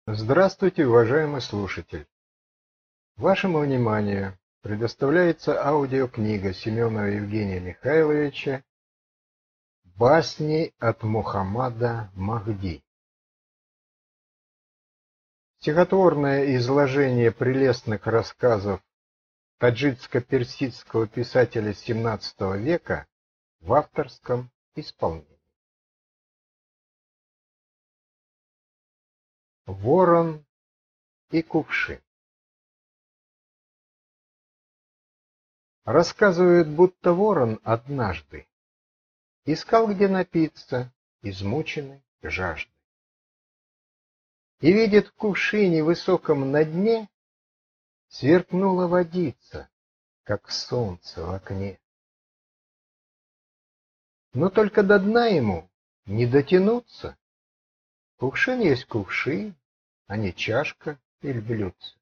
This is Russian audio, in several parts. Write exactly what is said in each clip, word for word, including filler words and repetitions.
Здравствуйте, уважаемый слушатель! Вашему вниманию предоставляется аудиокнига Семенова Евгения Михайловича «Басни от Мухаммада Махди». Стихотворное изложение прелестных рассказов таджикско-персидского писателя семнадцатого века в авторском исполнении. Ворон и кувшин. Рассказывают, будто ворон однажды искал, где напиться, измученный жаждой. И видит, в кувшине высоком на дне сверкнула водица, как солнце в окне. Но только до дна ему не дотянуться. Кувшин есть кувшин, а не чашка или блюдце.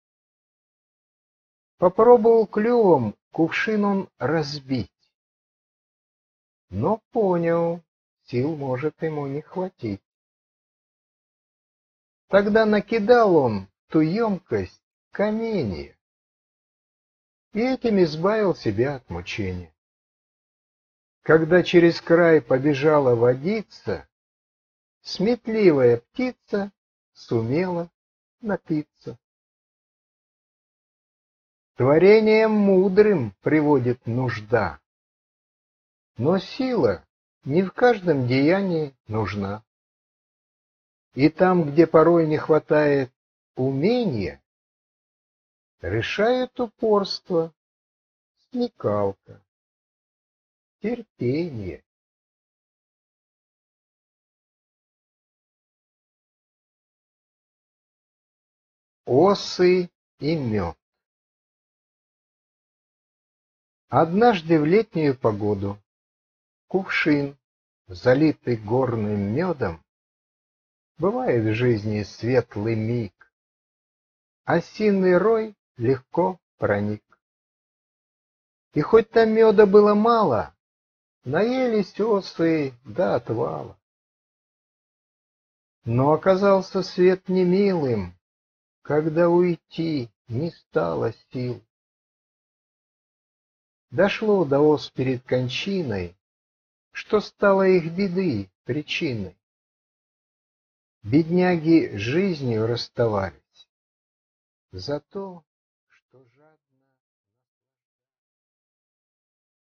Попробовал клювом кувшин он разбить, но понял, сил может ему не хватить. Тогда накидал он в ту емкость каменья и этим избавил себя от мучения. Когда через край побежала водица, сметливая птица сумела напиться. Творением мудрым приводит нужда, но сила не в каждом деянии нужна. И там, где порой не хватает умения, решает упорство, смекалка, терпение. Осы и мед. Однажды в летнюю погоду кувшин, залитый горным медом, бывает в жизни светлый миг, осиный рой легко проник. И хоть там меда было мало, наелись осы до отвала. Но оказался свет немилым, когда уйти не стало сил. Дошло до ос перед кончиной, что стало их беды причиной. Бедняги с жизнью расставались, зато